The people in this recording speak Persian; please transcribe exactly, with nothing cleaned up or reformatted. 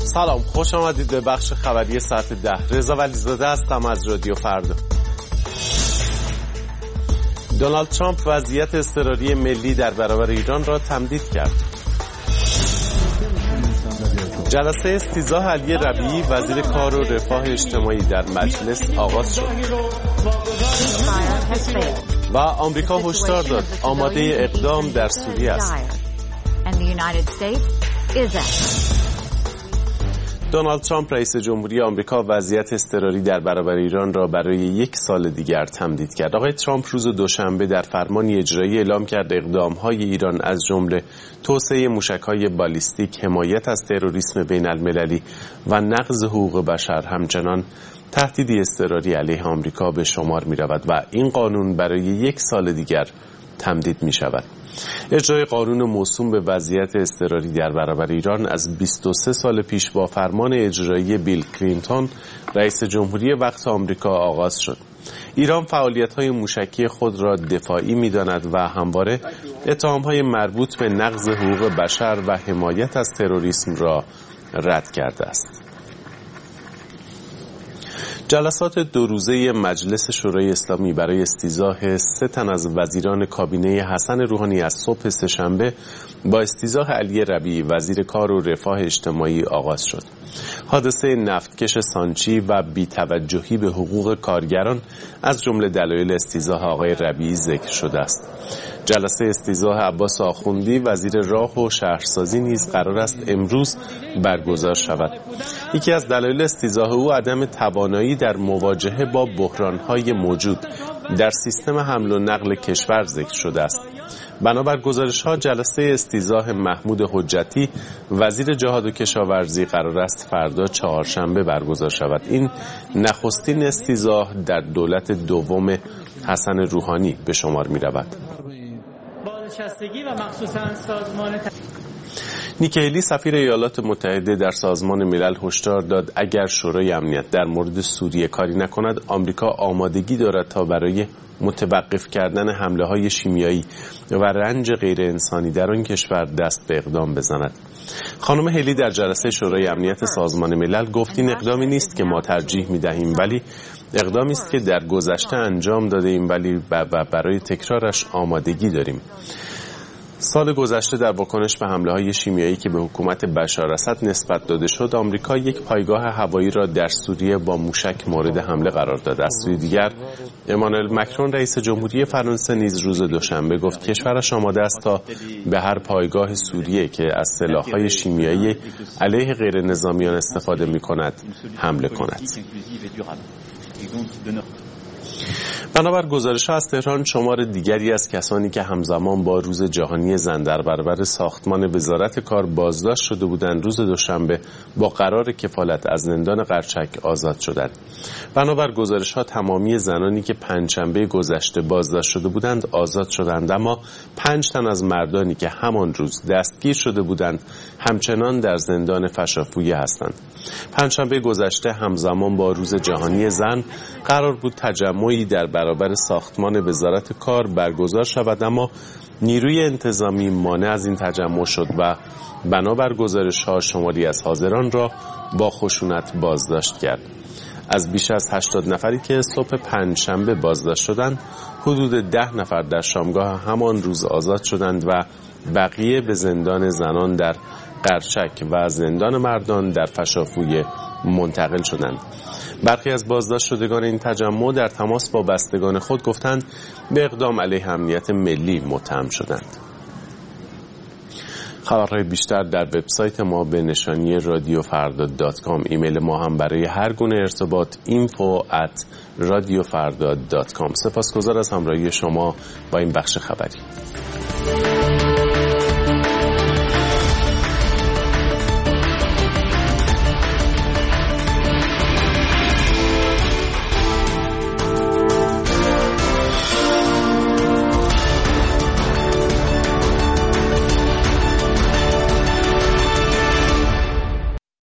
سلام، خوش آمدید به بخش خبری ساعت ده. رضا ولیزاده هستم از رادیو فردا. دونالد ترامپ وضعیت اضطراری ملی در برابر ایران را تمدید کرد. جلسه استیضاح علی ربیعی وزیر کار و رفاه اجتماعی در مجلس آغاز شد و آمریکا هشدار داد آماده اقدام در سوریه است. دونالد ترامپ رئیس جمهوری آمریکا وضعیت اضطراری در برابر ایران را برای یک سال دیگر تمدید کرد. آقای ترامپ روز دوشنبه در فرمانی اجرایی اعلام کرد اقدام‌های ایران از جمله توسعه موشک‌های بالیستیک، حمایت از تروریسم بین‌المللی و نقض حقوق بشر همچنان تهدیدی اضطراری علیه آمریکا به شمار می‌رود و این قانون برای یک سال دیگر تمدید می‌شود. اجرای قانون موسوم به وضعیت اضطراری در برابر ایران از بیست و سه سال پیش با فرمان اجرایی بیل کلینتون رئیس جمهوری وقت آمریکا آغاز شد. ایران فعالیت‌های موشکی خود را دفاعی می‌داند و همواره اتهام‌های مربوط به نقض حقوق بشر و حمایت از تروریسم را رد کرده است. جلسات دو روزه مجلس شورای اسلامی برای استیضاح سه تن از وزیران کابینه حسن روحانی از صبح سه‌شنبه با استیضاح علی ربیعی وزیر کار و رفاه اجتماعی آغاز شد. حادثه نفتکش سانچی و بی‌توجهی به حقوق کارگران از جمله دلایل استیضاح آقای ربیعی ذکر شده است. جلسه استیضاح عباس آخوندی وزیر راه و شهرسازی نیز قرار است امروز برگزار شود. یکی از دلایل استیضاح او عدم توانایی در مواجهه با بحران‌های موجود در سیستم حمل و نقل کشور ذکر شده است. بنابر گزارش‌ها جلسه استیضاح محمود حجتی وزیر جهاد و کشاورزی قرار است فردا چهارشنبه برگزار شود. این نخستین استیضاح در دولت دوم حسن روحانی به شمار می‌رود. و مخصوصاً سازمان نیکی هیلی سفیر ایالات متحده در سازمان ملل هشدار داد اگر شورای امنیت در مورد سوریه کاری نکند آمریکا آمادگی دارد تا برای متوقف کردن حمله‌های شیمیایی و رنج غیر انسانی در آن کشور دست به اقدام بزند. خانم هیلی در جلسه شورای امنیت سازمان ملل گفت این اقدامی نیست که ما ترجیح می‌دهیم ولی اقدامی است که در گذشته انجام داده ایم ولی برای تکرارش آمادگی داریم. سال گذشته در واکنش به حمله‌های شیمیایی که به حکومت بشار اسد نسبت داده شد، آمریکا یک پایگاه هوایی را در سوریه با موشک مورد حمله قرار داد. از سوی دیگر، امانوئل مکرون رئیس جمهوری فرانسه نیز روز دوشنبه گفت کشورش آماده است تا به هر پایگاه سوریه که از سلاح‌های شیمیایی علیه غیر نظامیان استفاده می‌کند حمله کند. بنابر گزارش‌ها از تهران شمار دیگری از کسانی که همزمان با روز جهانی زن در برابر ساختمان وزارت کار بازداشت شده بودند روز دوشنبه با قرار کفالت از زندان قرچک آزاد شدند. بنابر گزارش‌ها تمامی زنانی که پنجشنبه گذشته بازداشت شده بودند آزاد شدند، اما پنج تن از مردانی که همان روز دستگیر شده بودند همچنان در زندان فشافویه هستند. پنجشنبه گذشته همزمان با روز جهانی زن قرار بود تجمعی در برابر ساختمان وزارت کار برگزار شود، اما نیروی انتظامی مانع از این تجمع شد و بنابر گزارش‌ها شماری از حاضران را با خشونت بازداشت کرد. از بیش از هشتاد نفری که صبح پنجشنبه بازداشت شدند، حدود ده نفر در شامگاه همان روز آزاد شدند و بقیه به زندان زنان در قرچک و زندان مردان در فشافویه منتقل شدند. برخی از بازداشت شدگان این تجمع در تماس با بستگان خود گفتند به اقدام علیه امنیت ملی متهم شدند. خبرهای بیشتر در وبسایت ما به نشانی رادیو فردا دات کام. ایمیل ما هم برای هر گونه ارتباط اینفو ات رادیو فردا دات کام. سپاسگزار از همراهی شما با این بخش خبری.